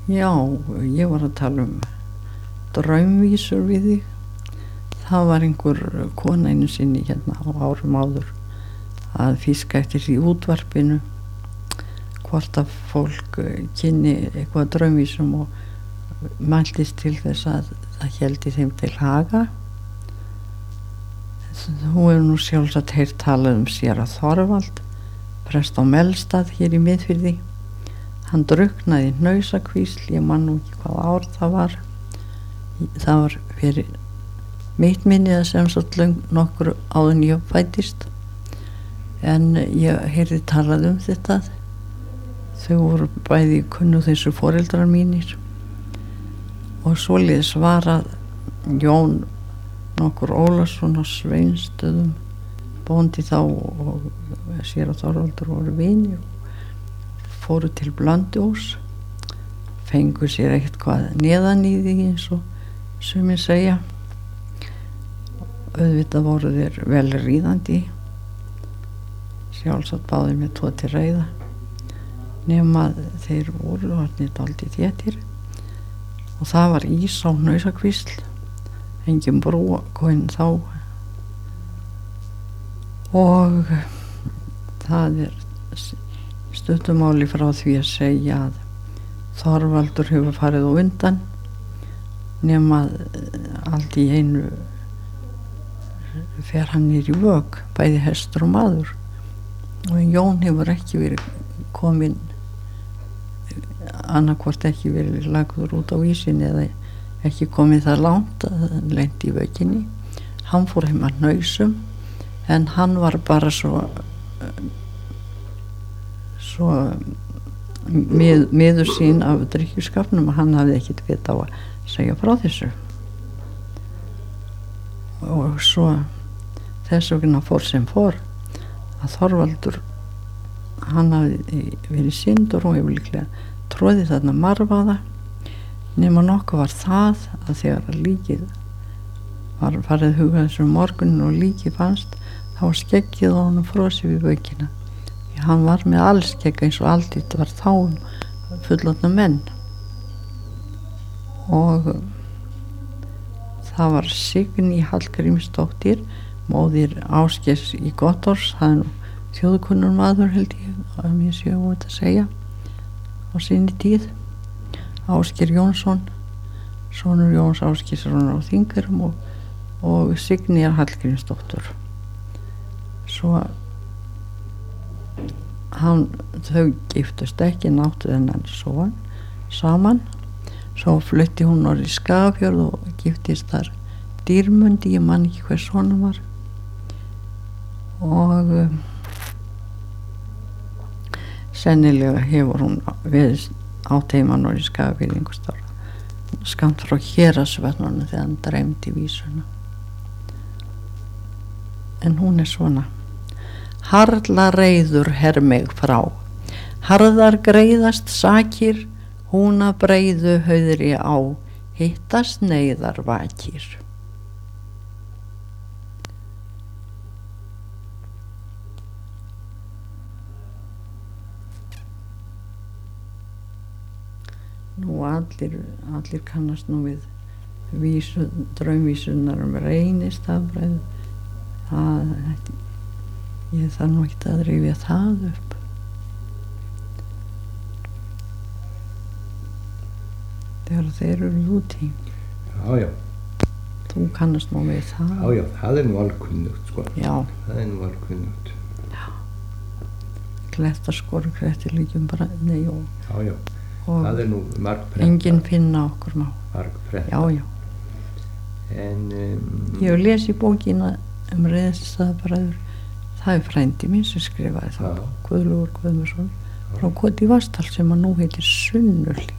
Já, ég var að tala draumvísur við þig. Það var einhver kona einu sinni hérna á árum áður að fiska eftir því útvarpinu hvort að fólk kynni eitthvað draumvísum og mæltist til þess að það héldi þeim til haga. Hún hefur nú sjálfsagt heyrt talað séra Þorvald, prest á Melstað hér í Miðfirði. Hann drukknaði í Hnausakvísl, ég man nú ekki hvað ár það var. Það var fyrir mitt minnið sem svo nokkur áðun ég fæddist. En ég heyrði talað þetta. Þau voru bæði kunnu þessu foreldrar mínir. Og svoleiðis var að Jón nokkur Ólafsson á Sveinsstöðum, bóndi þá og séra Þorvaldur voru vinir, fóru til Blönduós, fengu sér eitthvað neðan í því eins og sumir segja. Auðvitað voru þeir vel ríðandi, sjálfsagt báðir með 2 til reiða, nema þeir voru orðnir dálítið þéttir og það var ís á Hnausakvísl, engin brú komin þá og það stuttumáli frá því að segja að Þorvaldur hefur farið á undan nema allt í einu fer hann niður í vök, bæði hestur og maður, og Jón hefur ekki verið kominn, annarkvort ekki verið lagður út á ísinn eða ekki komið það langt að hann lenti í vökinni. Hann fór heim að Hnausum en hann var bara svo miður sín af drykkjuskapnum að hann hafði ekkert vit á að segja frá þessu. Og svo þess vegna fór sem fór að Þorvaldur, hann hafði verið syndur og hefur líklega tróðið þarna marvaða, nema nokkuð var það að þegar líkið var farið hugað þessum morgunin og líkið fannst, þá var skeggið á honum frosið við vökina. Hann var með allskegg eins og aldrei var þá fullorðna menn. Og það var Signý Hallgrímsdóttir, móðir Ásgeirs í Gottorps, það nú þjóðkunnur maður held ég, að mér sé óvægt að segja, á sinni tíð. Ásgeir Jónsson, sonur Jóns Ásgeirssonar á Þingeyrum og Signý Hallgrímsdóttir. Svo þau giftust ekki, náttu þennan son saman. Svo flutti hún norður í Skagafjörð og giftist þar Dýrmundi, ég man ekki hver sonum var, og sennilega hefur hún verið átt heima norður í Skagafjörð einhvers staðar skammt frá Héraðsvötnunum þegar hann dreymdi vísuna. En hún svona: harla reiður hermeg frá, harðar greiðast sakir, húna breiðu hauðri á, hittast neyðar vakir. Nú allir kannast nú við draumvísunar Reynistafbræður. Ég þarf nú ekki að rifja það upp. Þegar þeir eru úti. Já. Þú kannast nú við það. Já, það nú alveg kunnugt, sko. Já. Það nú alveg kunnugt. Já. Klettaskorur, klettilíkjum brænni og... Já. Það nú margprenta. Enginn finna okkur má. Margprenta. Já. En... Ég hef lesið bókina Reynistafbræður. Það frændi minn sem skrifaði það, Guðlaugur Guðmundsson, frá Koti Vatnsdal, sem að nú heitir Sunnuhlíð.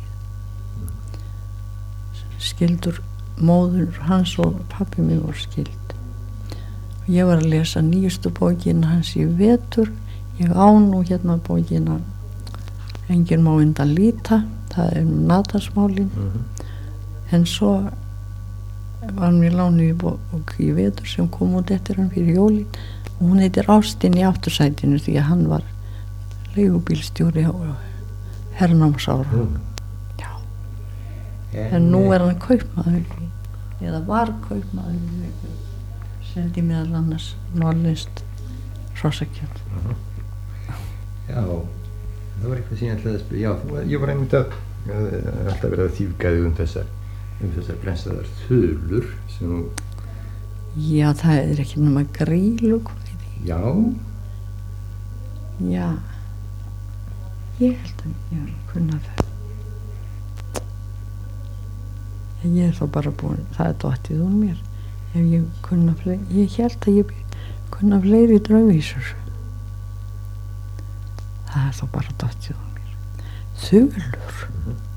Skildur móður hans og pabbi minn voru skild. Ég var að lesa nýjustu bókina hans í vetur. Ég á nú hérna bókina Enginn má undan líta, það Natarsmálin. En svo var mér lánuð í bók í vetur sem kom út eftir hann fyrir jólin. Hún heitir Ástin í aftursætinu því að hann var leigubílstjóri á hernámsárum. Já. en nú hann kaupmaður eða var kaupmaður, seldi meðal annars norðlenskt hrossakjöt. Já, það var eitthvað sem ég ætlaði að spyrja. Já, ég var einmitt alltaf verið að þýfgaði þessar brennstaðar þulur sem þú... Já, það er ekki nema grýlukvæði. Já. Já, ég held að ég kunna það. Ég er þá bara búin, það er dottið úr mér. Ef ég kunna fleiri, ég held að ég kunna fleiri draugvísur. Það er þá bara dottið úr mér. Þulur.